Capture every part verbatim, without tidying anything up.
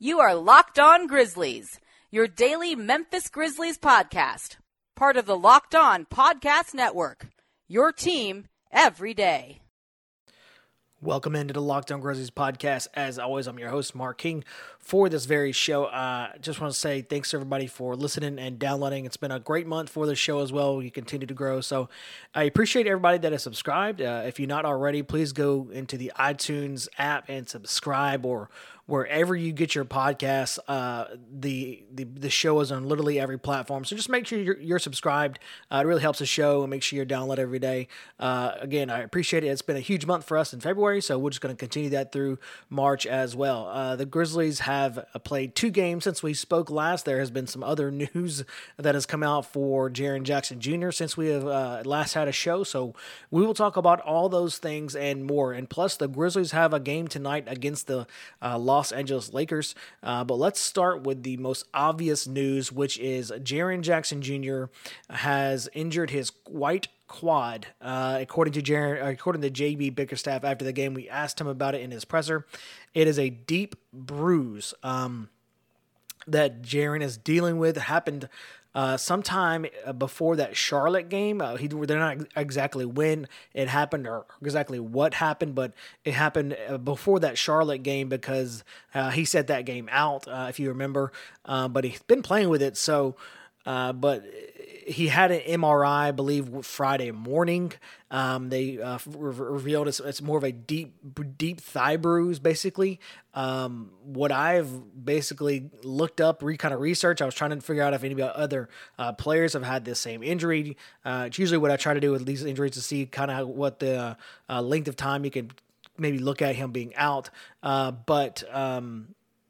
You are Locked On Grizzlies, your daily Memphis Grizzlies podcast. Part of the Locked On Podcast Network, your team every day. Welcome into the Locked On Grizzlies podcast. As always, I'm your host, Mark King, for this very show. I uh, just want to say thanks to everybody for listening and downloading. It's been a great month for the show as well. We continue to grow. So I appreciate everybody that has subscribed. Uh, if you're not already, please go into the iTunes app and subscribe, or wherever you get your podcasts. Uh, the, the the show is on literally every platform. So just make sure you're, you're subscribed. Uh, it really helps the show, and make sure you download every day. Uh, again, I appreciate it. It's been a huge month for us in February, so we're just going to continue that through March as well. Uh, the Grizzlies have played two games since we spoke last. There has been some other news that has come out for Jaren Jackson Junior since we have uh, last had a show. So we will talk about all those things and more. And plus, the Grizzlies have a game tonight against the uh, Los Angeles Lakers. Uh, but let's start with the most obvious news, which is Jaren Jackson Junior has injured his white quad. Uh, according to Jaren, according to J B Bickerstaff after the game, we asked him about it in his presser. It is a deep bruise um, that Jaren is dealing with. It happened Uh, sometime before that Charlotte game. Uh, he, they're not exactly when it happened or exactly what happened, but it happened before that Charlotte game because uh, he set that game out, uh, if you remember. Uh, but he's been playing with it, so uh, but he had an M R I, I believe, Friday morning. Um, they uh, re- revealed it's, it's more of a deep, deep thigh bruise, basically. Um, what I've basically looked up, re kind of research, I was trying to figure out if any other uh, players have had this same injury. Uh, it's usually what I try to do with these injuries to see kind of what the uh, length of time you could maybe look at him being out. Uh, but um,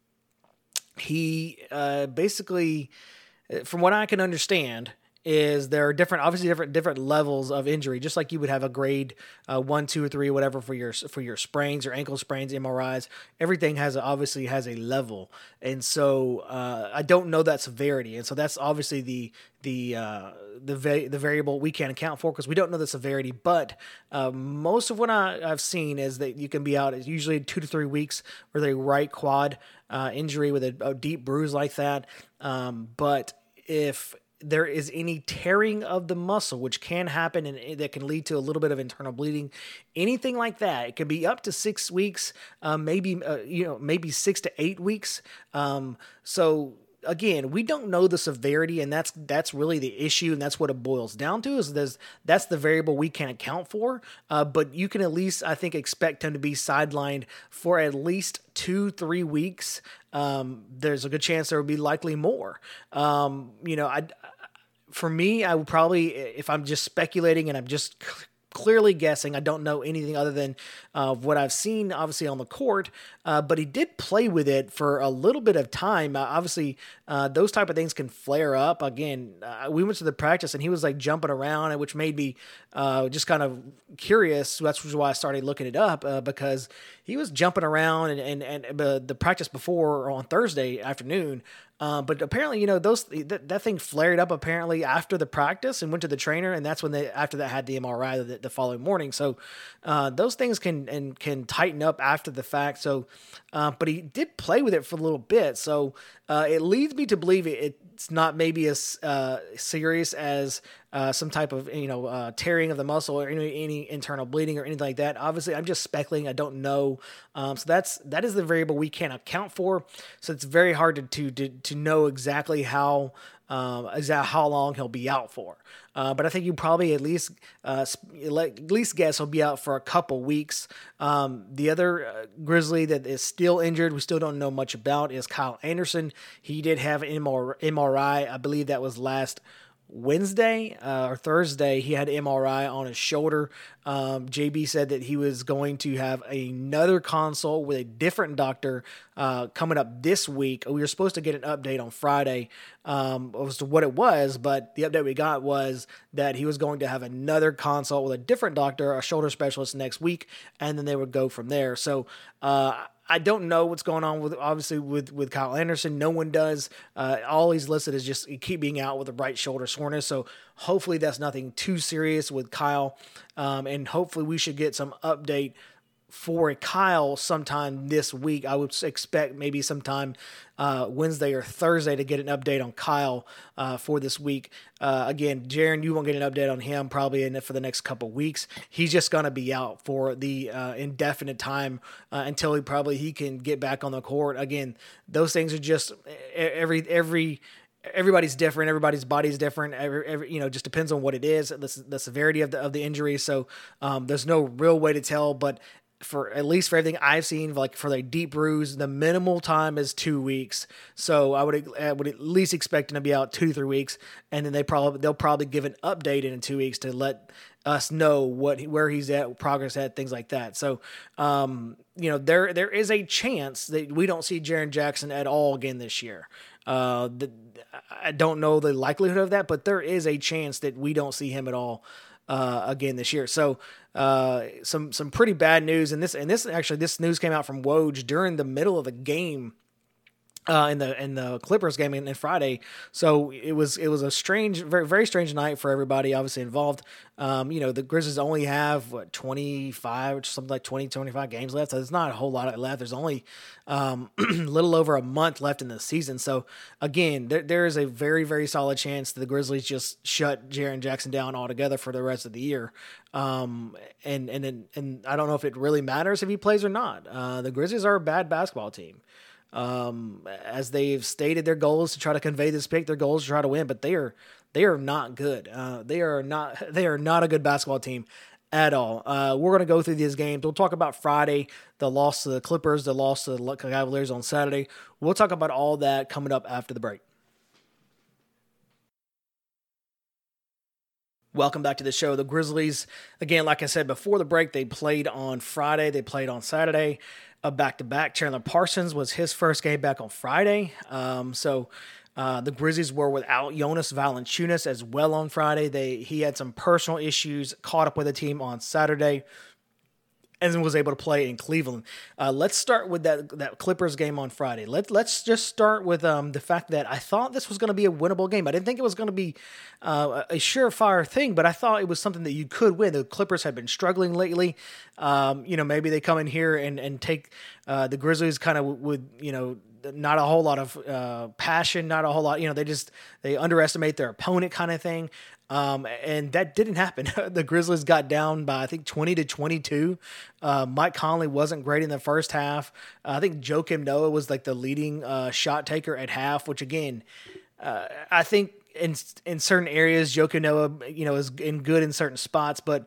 he uh, basically, from what I can understand, is there are different, obviously different different levels of injury, just like you would have a grade uh, one, two, or three, whatever for your for your sprains or ankle sprains, M R Is. Everything has a, obviously has a level, and so uh, I don't know that severity, and so that's obviously the the uh, the va- the variable we can't account for because we don't know the severity. But uh, most of what I, I've seen is that you can be out it's usually two to three weeks with a right quad uh, injury with a, a deep bruise like that. Um, but if there is any tearing of the muscle, which can happen and that can lead to a little bit of internal bleeding, anything like that, it could be up to six weeks, uh, maybe, uh, you know, maybe six to eight weeks. Um, so again, we don't know the severity, and that's, that's really the issue. And that's what it boils down to is there's, that's the variable we can't account for. Uh, but you can at least, I think, expect him to be sidelined for at least two, three weeks. Um, there's a good chance there will be likely more. Um, you know, I, for me, I would probably, if I'm just speculating and I'm just c- clearly guessing, I don't know anything other than uh, what I've seen, obviously, on the court, uh, but he did play with it for a little bit of time. Uh, obviously, uh, those type of things can flare up. Again, uh, we went to the practice and he was like jumping around, which made me uh, just kind of curious. That's why I started looking it up uh, because he was jumping around and, and, and uh, the practice before on Thursday afternoon. Uh, but apparently, you know, those that, that thing flared up apparently after the practice and went to the trainer, and that's when they after that had the M R I the, the following morning. So uh, those things can and can tighten up after the fact. So, uh, but he did play with it for a little bit, so uh, it leads me to believe it, it's not maybe as uh, serious as uh, some type of you know uh, tearing of the muscle or any, any internal bleeding or anything like that. Obviously, I'm just speculating. I don't know. Um, so that's that is the variable we can't account for. So it's very hard to to to, to know exactly how um, exactly how long he'll be out for. Uh, but I think you probably at least uh, at least guess he'll be out for a couple weeks. Um, the other uh, Grizzly that is still injured, we still don't know much about, is Kyle Anderson. He did have an M R I. I believe that was last Wednesday uh, or Thursday. He had M R I on his shoulder. Um, J B said that he was going to have another consult with a different doctor uh, coming up this week. We were supposed to get an update on Friday um, as to what it was, but the update we got was that he was going to have another consult with a different doctor, a shoulder specialist, next week, and then they would go from there. So uh, I don't know what's going on with, obviously, with, with Kyle Anderson. No one does. Uh, all he's listed is just keep being out with a right shoulder soreness. So hopefully that's nothing too serious with Kyle. Um, and hopefully we should get some update for Kyle sometime this week. I would expect maybe sometime uh, Wednesday or Thursday to get an update on Kyle uh, for this week. Uh, again, Jaron, you won't get an update on him probably in, for the next couple weeks. He's just going to be out for the uh, indefinite time uh, until he probably he can get back on the court. Again, those things are just every every. Everybody's different. Everybody's body is different. Every, every, you know, just depends on what it is, the, the severity of the of the injury. So um, there's no real way to tell. But for at least for everything I've seen, like for the deep bruise, the minimal time is two weeks. So I would I would at least expect him to be out two three weeks, and then they probably they'll probably give an update in two weeks to let us know what where he's at, progress at, things like that. So um, you know, there there is a chance that we don't see Jaren Jackson at all again this year. Uh, the, I don't know the likelihood of that, but there is a chance that we don't see him at all uh, again this year. So uh, some some pretty bad news, and this and this actually this news came out from Woj during the middle of the game. Uh, in the in the Clippers game in, in Friday, so it was it was a strange, very very strange night for everybody obviously involved. Um, you know, the Grizzlies only have what twenty-five, or something like twenty, twenty-five games left. So there's not a whole lot left. There's only um, a little over a month left in the season. So again, there there is a very very solid chance that the Grizzlies just shut Jaren Jackson down altogether for the rest of the year. Um, and and and I don't know if it really matters if he plays or not. Uh, the Grizzlies are a bad basketball team. Um, as they've stated their goals to try to convey this pick, their goals to try to win, but they are, they are not good. Uh, they are not, they are not a good basketball team at all. Uh, we're going to go through these games. We'll talk about Friday, the loss to the Clippers, the loss to the Cavaliers on Saturday. We'll talk about all that coming up after the break. Welcome back to the show. The Grizzlies, again, like I said before the break, they played on Friday. They played on Saturday, a back-to-back. Chandler Parsons was his first game back on Friday. Um, so uh, the Grizzlies were without Jonas Valanciunas as well on Friday. They He had some personal issues, caught up with the team on Saturday, and was able to play in Cleveland. Uh, let's start with that that Clippers game on Friday. Let, let's just start with um, the fact that I thought this was going to be a winnable game. I didn't think it was going to be uh, a surefire thing, but I thought it was something that you could win. The Clippers have been struggling lately. Um, you know, maybe they come in here and, and take uh, the Grizzlies kind of with, you know, not a whole lot of uh, passion, not a whole lot, you know, they just, they underestimate their opponent kind of thing. Um, and that didn't happen. The Grizzlies got down by, I think, twenty to twenty-two. Uh, Mike Conley wasn't great in the first half. Uh, I think Joakim Noah was like the leading uh, shot taker at half, which again, uh, I think in in certain areas, Joakim Noah, you know, is in good in certain spots, but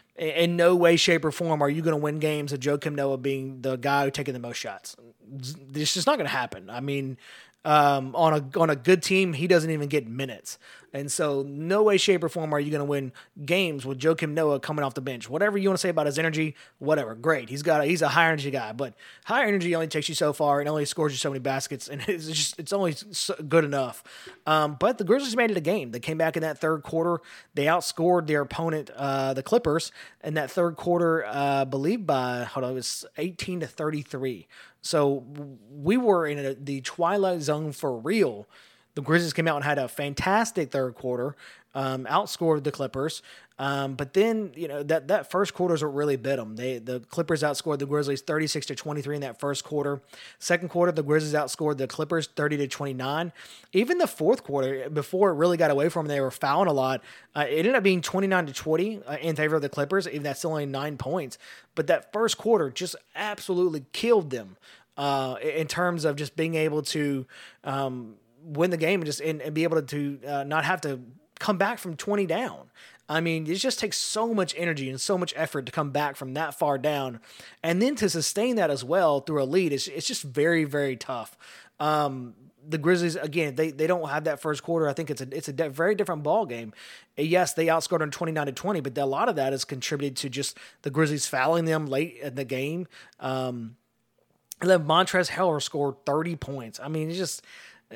in no way, shape, or form are you going to win games with Joakim Noah being the guy who taking the most shots. It's just not going to happen. I mean, um, on a on a good team, he doesn't even get minutes. And so no way, shape, or form are you going to win games with Joakim Noah coming off the bench. Whatever you want to say about his energy, whatever, great. He's got a, he's a high energy guy, but high energy only takes you so far and only scores you so many baskets, and it's just it's only so good enough. Um, but the Grizzlies made it a game. They came back in that third quarter. They outscored their opponent, uh, the Clippers, in that third quarter, uh, I believe by hold on, it was eighteen to thirty-three. So we were in a, the twilight zone for real. The Grizzlies came out and had a fantastic third quarter, um, outscored the Clippers. Um, but then, you know, that, that first quarter is what really bit them. They, the Clippers outscored the Grizzlies thirty-six to twenty-three in that first quarter. Second quarter, the Grizzlies outscored the Clippers thirty to twenty-nine. Even the fourth quarter, before it really got away from them, they were fouling a lot. Uh, it ended up being twenty-nine to twenty uh, in favor of the Clippers, even that's only nine points. But that first quarter just absolutely killed them uh, in terms of just being able to um, win the game and just and, and be able to uh, not have to come back from twenty down. I mean, it just takes so much energy and so much effort to come back from that far down. And then to sustain that as well through a lead, it's, it's just very, very tough. Um, the Grizzlies, again, they, they don't have that first quarter. I think it's a it's a de- very different ball game. Yes, they outscored them twenty-nine to twenty, but a lot of that is contributed to just the Grizzlies fouling them late in the game. Um, and then Montrezl Harrell scored thirty points. I mean, it's just...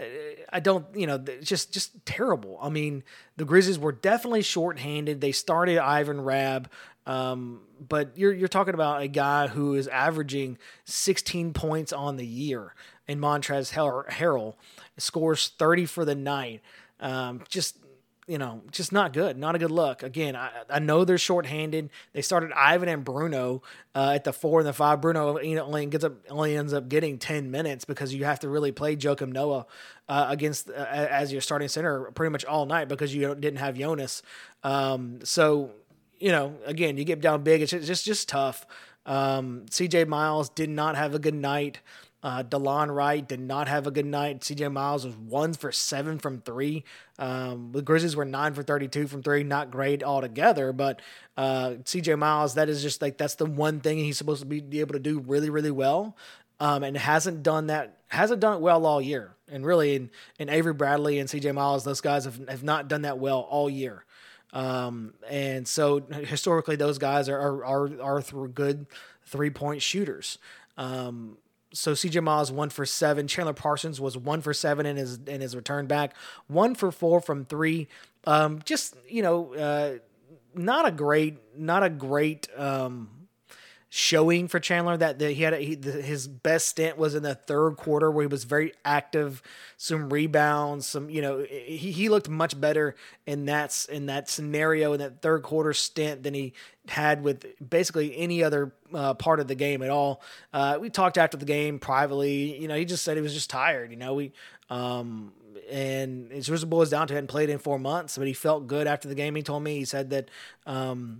I don't, you know, just just terrible. I mean, the Grizzlies were definitely shorthanded. They started Ivan Rabb, um, but you're you're talking about a guy who is averaging sixteen points on the year. And Montrezl Harrell scores thirty for the night. Um, just you know, just not good. Not a good look. Again, I, I know they're shorthanded. They started Ivan and Bruno uh, at the four and the five. Bruno, you know, only gets up, only ends up getting ten minutes because you have to really play Joakim Noah uh, against uh, as your starting center pretty much all night because you didn't have Jonas. Um, so, you know, again, you get down big. It's just just, just tough. Um, C J Miles did not have a good night. Uh, DeLon Wright did not have a good night. C J Miles was one for seven from three. Um, the Grizzlies were nine for thirty-two from three. Not great altogether, but uh, C J Miles, that is just like, that's the one thing he's supposed to be, be able to do really, really well. Um, and hasn't done that, hasn't done it well all year. And really in, in Avery Bradley and C J Miles, those guys have, have not done that well all year. Um, and so historically those guys are, are, are, are through good three point shooters. Um, So C J Miles one for seven. Chandler Parsons was one for seven in his in his return back. One for four from three. Um, just you know, uh, not a great, not a great um, showing for Chandler. That, that he had a, he, the, his best stint was in the third quarter where he was very active, some rebounds, some you know he, he looked much better in that in that scenario in that third quarter stint than he had with basically any other uh, part of the game at all. Uh, we talked after the game privately. You know, he just said he was just tired. You know, we um, and it just boils down to it. Hadn't played in four months, but he felt good after the game. He told me he said that um,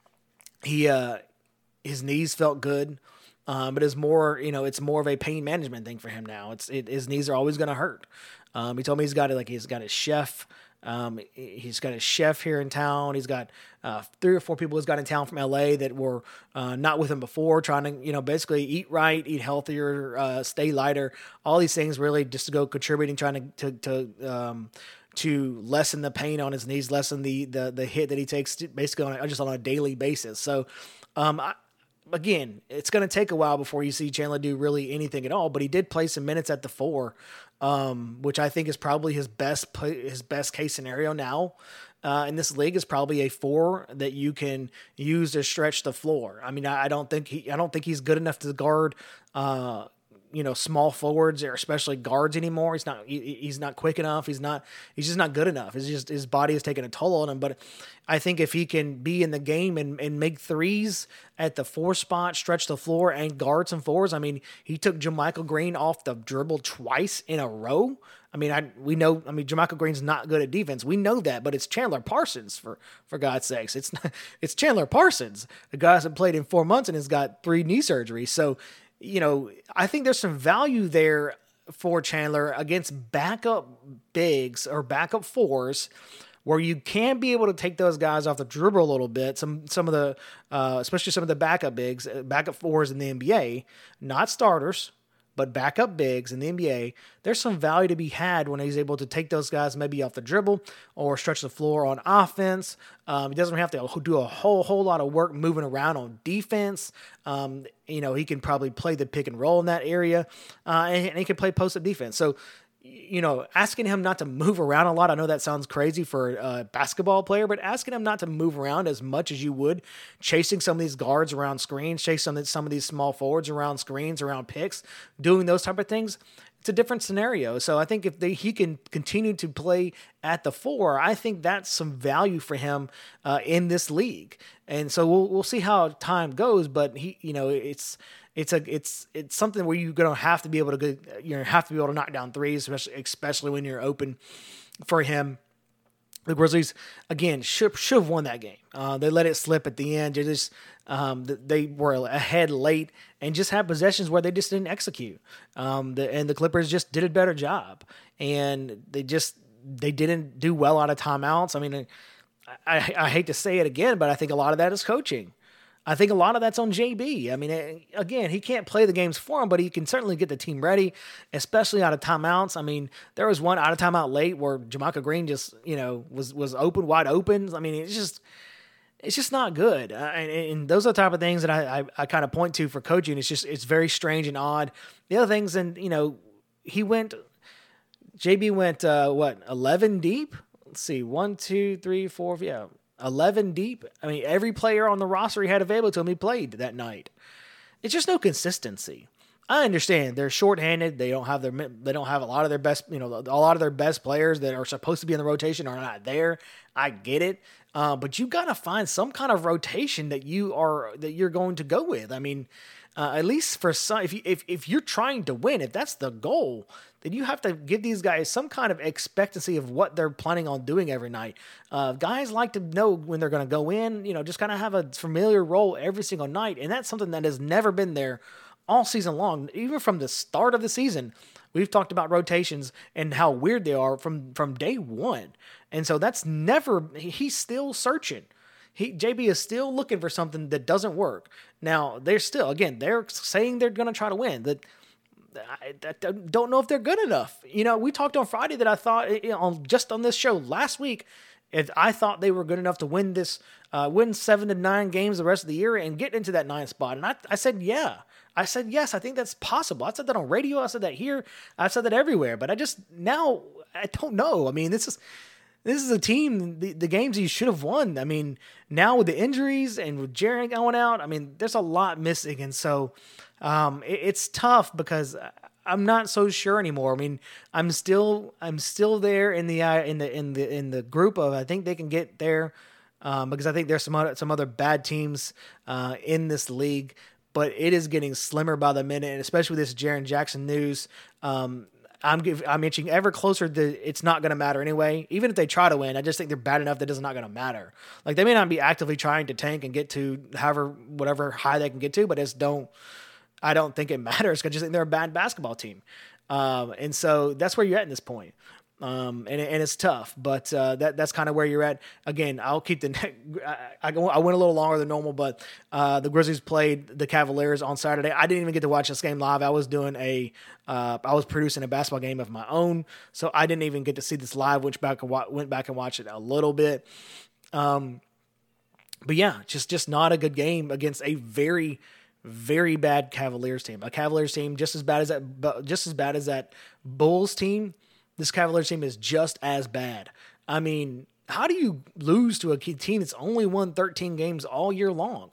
he. Uh, His knees felt good, um, but it's more, you know, it's more of a pain management thing for him now. It's it, his knees are always going to hurt. Um, he told me he's got it like he's got his chef. Um, he's got his chef here in town. He's got uh, three or four people he's got in town from L A that were uh, not with him before, trying to, you know, basically eat right, eat healthier, uh, stay lighter. All these things really just to go contributing, trying to to, to um, to lessen the pain on his knees, lessen the the the hit that he takes basically on a, just on a daily basis. So, um, I, Again, it's going to take a while before you see Chandler do really anything at all, but he did play some minutes at the four, um, which I think is probably his best play, his best case scenario now uh, in this league is probably a four that you can use to stretch the floor. I mean, I, I don't think he, I don't think he's good enough to guard, uh, you know, small forwards or especially guards anymore. He's not, he, he's not quick enough. He's not, he's just not good enough. It's just, his body is taking a toll on him. But I think if he can be in the game and, and make threes at the four spot, stretch the floor and guard some fours. I mean, he took JaMychal Green off the dribble twice in a row. I mean, I, we know, I mean, JaMychal Green's not good at defense. We know that, but it's Chandler Parsons for, for God's sakes. It's not, it's Chandler Parsons. The guy hasn't played in four months and has got three knee surgeries. So, you know, I think there's some value there for Chandler against backup bigs or backup fours where you can be able to take those guys off the dribble a little bit. Some, some of the, uh, especially some of the backup bigs, backup fours in the N B A, not starters, but backup bigs in the N B A, there's some value to be had when he's able to take those guys maybe off the dribble or stretch the floor on offense. Um, he doesn't have to do a whole whole lot of work moving around on defense. Um, you know, he can probably play the pick and roll in that area, uh, and, and he can play post-up defense. So, you know, asking him not to move around a lot, I know that sounds crazy for a basketball player, but asking him not to move around as much as you would, chasing some of these guards around screens, chasing some of, some of these small forwards around screens, around picks, doing those type of things, it's a different scenario. So I think if they, he can continue to play at the four, I think that's some value for him uh, in this league. And so we'll we'll see how time goes, but he, you know, it's it's a it's it's something where you're gonna have to be able to go, you know, have to be able to knock down threes, especially especially when you're open for him. The Grizzlies again should should have won that game. Uh, they let it slip at the end. They just um, they were ahead late and just had possessions where they just didn't execute. Um, the, and the Clippers just did a better job, and they just they didn't do well out of timeouts. I mean, I, I hate to say it again, but I think a lot of that is coaching. I think a lot of that's on J B. I mean, again, he can't play the games for him, but he can certainly get the team ready, especially out of timeouts. I mean, there was one out of timeout late where JaMychal Green just, you know, was was open, wide open. I mean, it's just it's just not good. Uh, and, and those are the type of things that I, I, I kind of point to for coaching. It's just it's very strange and odd. The other things, and you know, he went, J B went, uh, what, eleven deep? Let's see, one, two, three, four, yeah. eleven deep. I mean, every player on the roster he had available to him, he played that night. It's just no consistency. I understand they're shorthanded. They don't have their they don't have a lot of their best, you know, a lot of their best players that are supposed to be in the rotation are not there. I get it, uh, but you got to find some kind of rotation that you are that you're going to go with. I mean, uh, at least for some, if you if if you're trying to win, if that's the goal, then you have to give these guys some kind of expectancy of what they're planning on doing every night. Uh, guys like to know when they're going to go in, you know, just kind of have a familiar role every single night, and that's something that has never been there all season long. Even from the start of the season, we've talked about rotations and how weird they are from, from day one. And so that's never, he's still searching. He, J B is still looking for something that doesn't work. Now, they're still, again, they're saying they're going to try to win. That I, I don't know if they're good enough. You know, we talked on Friday that I thought, you know, on, just on this show last week, if I thought they were good enough to win this, uh, win seven to nine games the rest of the year and get into that nine spot. And I, I said, yeah. I said, yes, I think that's possible. I said that on radio. I said that here. I've said that everywhere. But I just, now, I don't know. I mean, this is this is a team, the, the games you should have won. I mean, now with the injuries and with Jaren going out, I mean, there's a lot missing. And so um, it, it's tough because I'm not so sure anymore. I mean, I'm still I'm still there in the in the in the in the group of I think they can get there um, because I think there's some other, some other bad teams uh, in this league. But it is getting slimmer by the minute, and especially with this Jaren Jackson news. Um, I'm I'm inching ever closer to it's not going to matter anyway. Even if they try to win, I just think they're bad enough that it's not going to matter. Like they may not be actively trying to tank and get to however whatever high they can get to, but it's don't. I don't think it matters because I just think they're a bad basketball team, um, and so that's where you're at in this point. Um, and, and it's tough, but, uh, that, that's kind of where you're at. Again, I'll keep the, I, I, I went a little longer than normal, but, uh, the Grizzlies played the Cavaliers on Saturday. I didn't even get to watch this game live. I was doing a, uh, I was producing a basketball game of my own. So I didn't even get to see this live, which back and wa- went back and watched it a little bit. Um, but yeah, just, just not a good game against a very, very bad Cavaliers team, a Cavaliers team, just as bad as that, just as bad as that Bulls team. This Cavaliers team is just as bad. I mean, how do you lose to a team that's only won thirteen games all year long?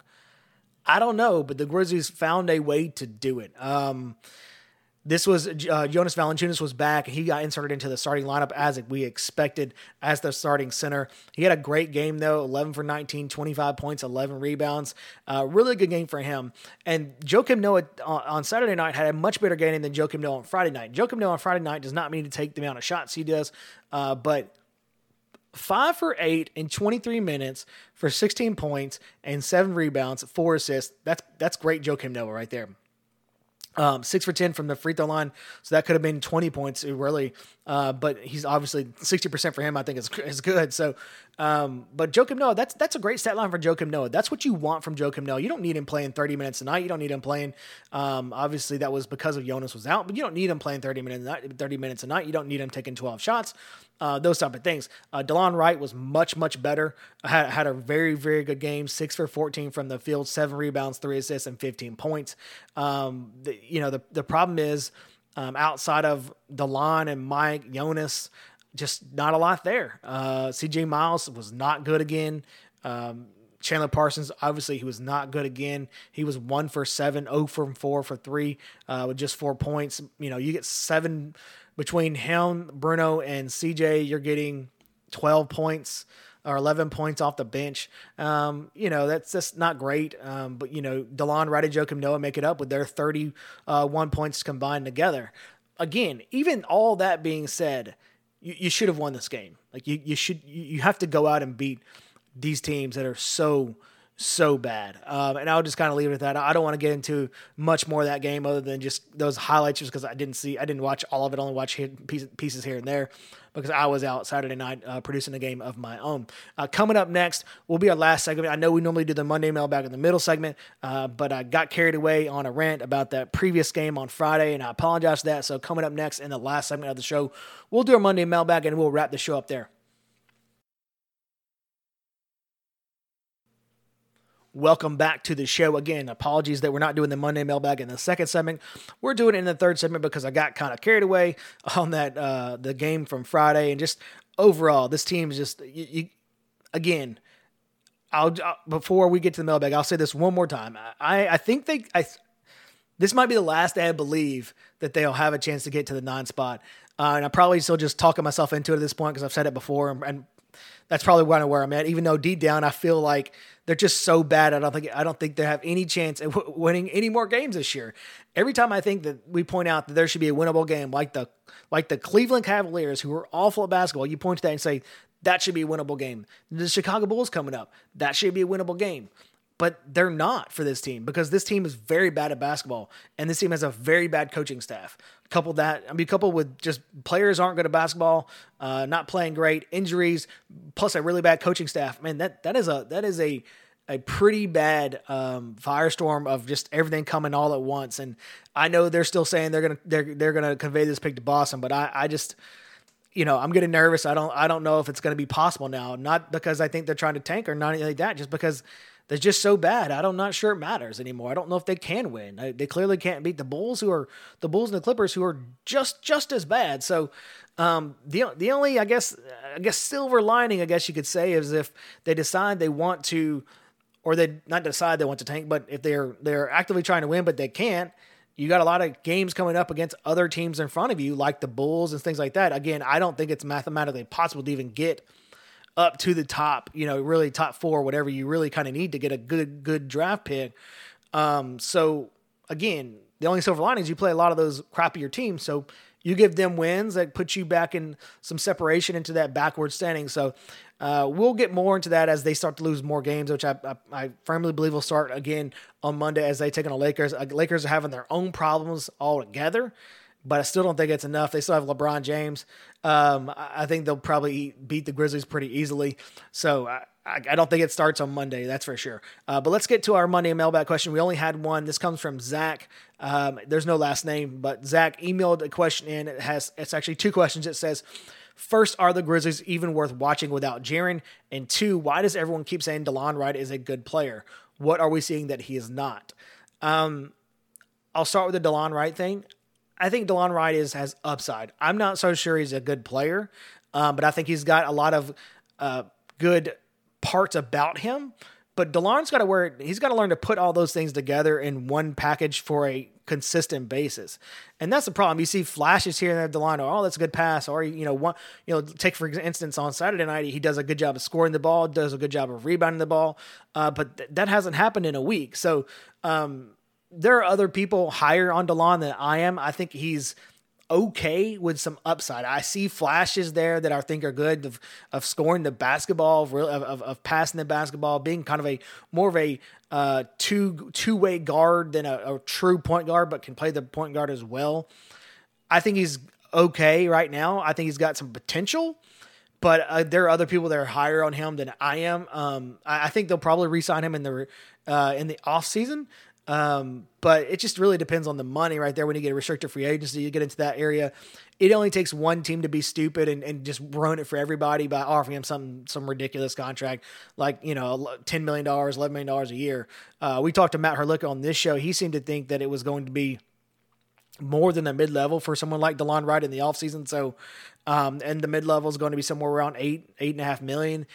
I don't know, but the Grizzlies found a way to do it. Um, this was uh, Jonas Valanciunas was back. He got inserted into the starting lineup as we expected as the starting center. He had a great game, though, eleven for nineteen, twenty-five points, eleven rebounds. Uh, really good game for him. And Joakim Noah on, on Saturday night had a much better game than Joakim Noah on Friday night. Joakim Noah on Friday night does not mean to take the amount of shots he does, uh, but five for eight in twenty-three minutes for sixteen points and seven rebounds, four assists. That's that's great Joakim Noah right there. Um, six for ten from the free throw line. So that could have been twenty points really. Uh, but he's obviously sixty percent for him, I think is, is good. So, um, but Joakim Noah, that's, that's a great stat line for Joakim Noah. That's what you want from Joakim Noah. You don't need him playing thirty minutes a night. You don't need him playing, um, obviously that was because of Jonas was out, but you don't need him playing thirty minutes a night, thirty minutes a night. You don't need him taking twelve shots. Uh, those type of things. Uh, DeLon Wright was much, much better. Had, had a very, very good game. Six for fourteen from the field, seven rebounds, three assists, and fifteen points. Um, the, you know, the, the problem is um, outside of DeLon and Mike, Jonas, just not a lot there. Uh, C J Miles was not good again. Um, Chandler Parsons, obviously, he was not good again. He was one for seven, zero from four for three, uh, with just four points. You know, you get seven between him, Bruno, and C J. You're getting twelve points or eleven points off the bench. Um, you know, that's just not great. Um, but, you know, DeLon Wright and Joakim Noah make it up with their thirty-one points combined together. Again, even all that being said, you, you should have won this game. Like, you, you should, you have to go out and beat these teams that are so, so bad. Um, and I'll just kind of leave it at that. I don't want to get into much more of that game other than just those highlights, just because I didn't see, I didn't watch all of it, only watch pieces here and there because I was out Saturday night uh, producing a game of my own. Uh, coming up next will be our last segment. I know we normally do the Monday mailbag in the middle segment, uh, but I got carried away on a rant about that previous game on Friday, and I apologize for that. So coming up next in the last segment of the show, we'll do our Monday mailbag and we'll wrap the show up there. Welcome back to the show. Again, apologies that we're not doing the Monday mailbag in the second segment. We're doing it in the third segment because I got kind of carried away on that uh, the game from Friday, and just overall, this team is just you, you, again. I'll, I'll before we get to the mailbag, I'll say this one more time. I, I think they I this might be the last day I believe that they'll have a chance to get to the nine spot. Uh, and I'm probably still just talking myself into it at this point because I've said it before, and, and that's probably kind of where I'm at. Even though deep down I feel like they're just so bad, I don't think I don't think they have any chance at w- winning any more games this year. Every time I think that we point out that there should be a winnable game, like the like the Cleveland Cavaliers, who are awful at basketball, you point to that and say that should be a winnable game. The Chicago Bulls coming up, that should be a winnable game. But they're not for this team because this team is very bad at basketball, and this team has a very bad coaching staff. Couple that, I mean, coupled with just players aren't good at basketball, uh, not playing great, injuries, plus a really bad coaching staff. Man, that that is a that is a a pretty bad um, firestorm of just everything coming all at once. And I know they're still saying they're gonna they're they're gonna convey this pick to Boston, but I I just. You know, I'm getting nervous. I don't I don't know if it's going to be possible now. Not because I think they're trying to tank or not anything like that, just because they're just so bad. I'm not sure it matters anymore. I don't know if they can win. They clearly can't beat the Bulls, who are the Bulls and the Clippers, who are just just as bad. So um, the the only I guess I guess silver lining, I guess you could say, is if they decide they want to, or they not decide they want to tank, but if they're they're actively trying to win but they can't. You got a lot of games coming up against other teams in front of you, like the Bulls and things like that. Again, I don't think it's mathematically possible to even get up to the top, you know, really top four, whatever you really kind of need to get a good, good draft pick. Um, so again, the only silver lining is you play a lot of those crappier teams. So you give them wins that put you back in some separation into that backward standing. So uh, we'll get more into that as they start to lose more games, which I, I, I firmly believe will start again on Monday as they take on the Lakers. Uh, Lakers are having their own problems altogether, but I still don't think it's enough. They still have LeBron James. Um, I think they'll probably beat the Grizzlies pretty easily. So I, I don't think it starts on Monday, that's for sure. Uh, but let's get to our Monday mailbag question. We only had one. This comes from Zach. Um, there's no last name, but Zach emailed a question in. It has it's actually two questions. It says, first, are the Grizzlies even worth watching without Jaren? And two, why does everyone keep saying DeLon Wright is a good player? What are we seeing that he is not? Um, I'll start with the DeLon Wright thing. I think DeLon Wright is has upside. I'm not so sure he's a good player, um, but I think he's got a lot of uh, good parts about him. But DeLon's got to wear. He's got to learn to put all those things together in one package for a consistent basis, and that's the problem. You see flashes here and there of DeLon. Oh, that's a good pass, or you know, one. You know, take for instance on Saturday night, he does a good job of scoring the ball, does a good job of rebounding the ball, uh, but th- that hasn't happened in a week. So. Um, There are other people higher on DeLon than I am. I think he's okay with some upside. I see flashes there that I think are good of, of scoring the basketball, of, of, of passing the basketball, being kind of a more of a uh, two two way guard than a, a true point guard, but can play the point guard as well. I think he's okay right now. I think he's got some potential. But uh, there are other people that are higher on him than I am. Um, I, I think they'll probably re-sign him in the uh, in the off season. Um, but it just really depends on the money right there. When you get a restricted free agency, you get into that area. It only takes one team to be stupid and, and just ruin it for everybody by offering him some, some ridiculous contract, like, you know, ten million dollars, eleven million dollars a year. Uh, we talked to Matt Herlick on this show. He seemed to think that it was going to be more than a mid-level for someone like DeLon Wright in the offseason. So, um, and the mid-level is going to be somewhere around eight, eight and a half million.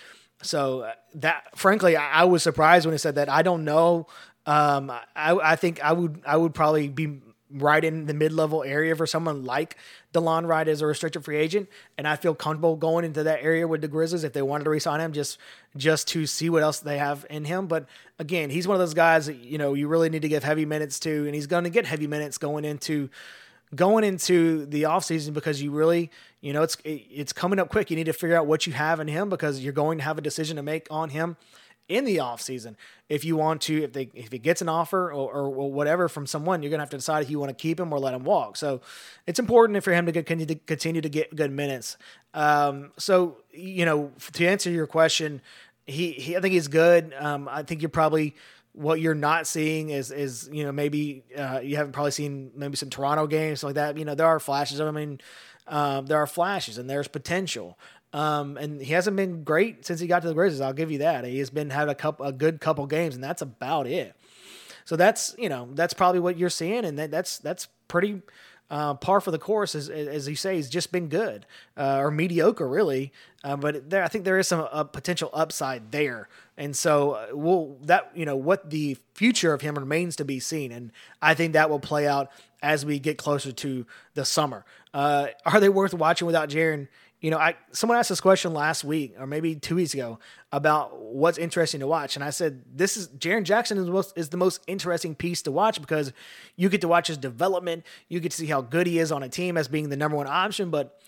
So that, frankly, I, I was surprised when he said that. I don't know. Um, I, I think I would, I would probably be right in the mid-level area for someone like DeLon Wright as a restricted free agent. And I feel comfortable going into that area with the Grizzlies if they wanted to re-sign him just, just to see what else they have in him. But again, he's one of those guys that, you know, you really need to give heavy minutes to, and he's going to get heavy minutes going into, going into the offseason because you really, you know, it's, it's coming up quick. You need to figure out what you have in him because you're going to have a decision to make on him in the offseason. If you want to, if they, if he gets an offer or, or, or whatever from someone, you're going to have to decide if you want to keep him or let him walk. So it's important for him to, get, continue, to continue to get good minutes. Um, so, you know, to answer your question, he, he I think he's good. Um, I think you're probably, what you're not seeing is, is, you know, maybe uh, you haven't probably seen maybe some Toronto games like that. You know, there are flashes. I mean, um, there are flashes and there's potential. Um, and he hasn't been great since he got to the Grizzlies. I'll give you that. He has been had a couple, a good couple games, and that's about it. So that's, you know, that's probably what you're seeing, and that, that's that's pretty uh, par for the course, as, as you say, has just been good uh, or mediocre, really. Uh, but there, I think there is some uh, potential upside there, and so uh, we'll that you know what the future of him remains to be seen, and I think that will play out as we get closer to the summer. Uh, are they worth watching without Jaren? You know, I someone asked this question last week or maybe two weeks ago about what's interesting to watch, and I said this is Jaren Jackson is the most is the most interesting piece to watch because you get to watch his development, you get to see how good he is on a team as being the number one option, but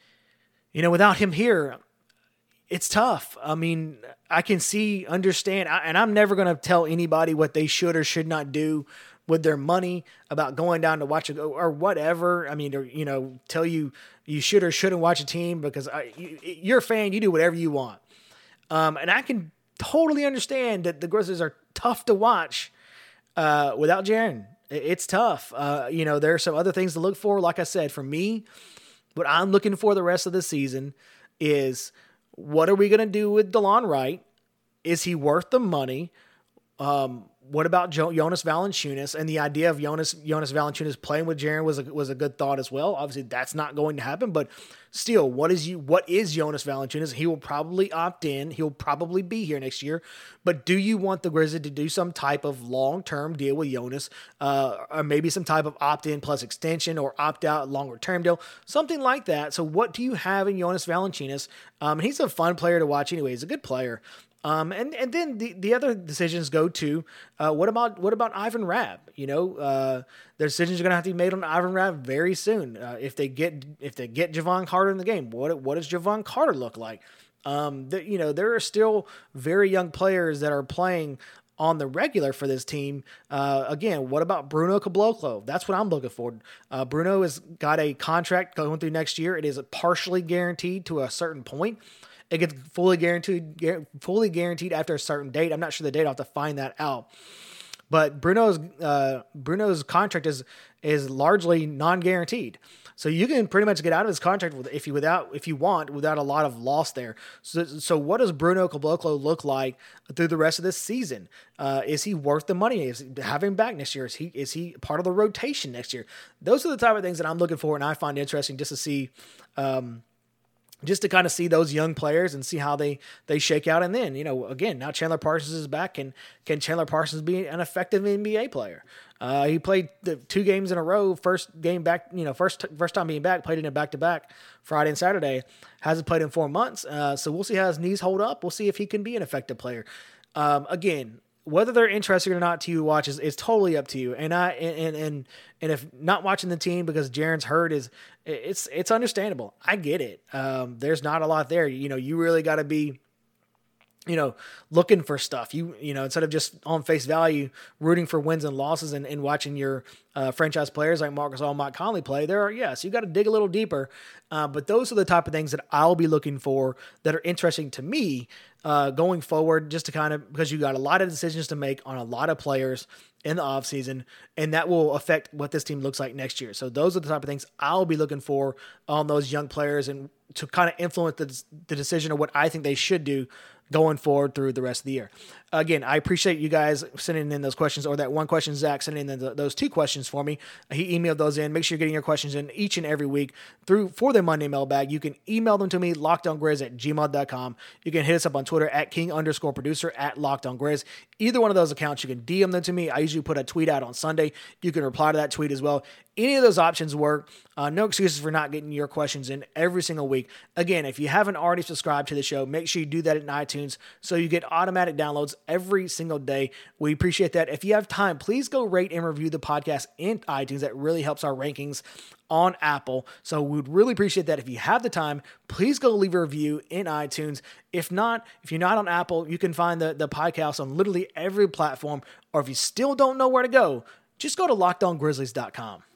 you know, without him here, it's tough. I mean, I can see, understand, and I'm never going to tell anybody what they should or should not do with their money about going down to watch a or whatever. I mean, or, you know, tell you you should or shouldn't watch a team because I, you, you're a fan. You do whatever you want. Um, and I can totally understand that the Grizzlies are tough to watch uh, without Jaren. It's tough. Uh, you know, there are some other things to look for. Like I said, for me, what I'm looking for the rest of the season is what are we going to do with DeLon Wright? Is he worth the money? Um, what about jo- Jonas Valanciunas? And the idea of Jonas Jonas Valanciunas playing with Jaren was a, was a good thought as well. Obviously, that's not going to happen, but still, what is you? What is Jonas Valanciunas? He will probably opt in. He'll probably be here next year. But do you want the Grizzlies to do some type of long term deal with Jonas, uh, or maybe some type of opt in plus extension, or opt out longer term deal, something like that? So, what do you have in Jonas Valanciunas? Um, he's a fun player to watch anyway. He's a good player. Um, and, and then the, the other decisions go to, uh, what about, what about Ivan Rabb? You know, uh, the decisions are going to have to be made on Ivan Rabb very soon. Uh, if they get, if they get Javon Carter in the game, what, what does Javon Carter look like? Um, the, you know, there are still very young players that are playing on the regular for this team. Uh, again, what about Bruno Caboclo? That's what I'm looking for. Uh, Bruno has got a contract going through next year. It is partially guaranteed to a certain point. It gets fully guaranteed, fully guaranteed after a certain date. I'm not sure the date. I'll have to find that out. But Bruno's uh, Bruno's contract is is largely non-guaranteed, so you can pretty much get out of his contract with, if you without if you want without a lot of loss there. So, so what does Bruno Caboclo look like through the rest of this season? Uh, is he worth the money? Is he, have him back next year? Is he is he part of the rotation next year? Those are the type of things that I'm looking for, and I find interesting just to see. Um, Just to kind of see those young players and see how they, they shake out. And then, you know, again, now Chandler Parsons is back. Can, can Chandler Parsons be an effective N B A player? Uh, he played the two games in a row. First game back, you know, first first time being back, played in a back-to-back Friday and Saturday. Hasn't played in four months. Uh, so we'll see how his knees hold up. We'll see if he can be an effective player. Um, again, whether they're interested or not to you to watch is, is totally up to you. And I and and and if not watching the team because Jaren's hurt is it's it's understandable. I get it. Um, there's not a lot there. You know, you really got to be, you know, looking for stuff. You you know, instead of just on face value rooting for wins and losses and, and watching your uh, franchise players like Marcus All, Mike Conley play. There are yes, you got to dig a little deeper. Uh, but those are the type of things that I'll be looking for that are interesting to me uh, going forward. Just to kind of because you got a lot of decisions to make on a lot of players in the offseason, and that will affect what this team looks like next year. So those are the type of things I'll be looking for on those young players and to kind of influence the, the decision of what I think they should do going forward through the rest of the year. Again, I appreciate you guys sending in those questions, or that one question, Zach, sending in the, those two questions for me. He emailed those in. Make sure you're getting your questions in each and every week through for the Monday mailbag. You can email them to me, lockedongrizz at gmail dot com. You can hit us up on Twitter at king underscore producer at lockedongrizz. Either one of those accounts, you can D M them to me. I usually put a tweet out on Sunday. You can reply to that tweet as well. Any of those options work. Uh, no excuses for not getting your questions in every single week. Again, if you haven't already subscribed to the show, make sure you do that in iTunes so you get automatic downloads every single day. We appreciate that. If you have time, please go rate and review the podcast in iTunes. That really helps our rankings on Apple. So we would really appreciate that. If you have the time, please go leave a review in iTunes. If not, if you're not on Apple, you can find the, the podcast on literally every platform. Or if you still don't know where to go, just go to locked on grizzlies dot com.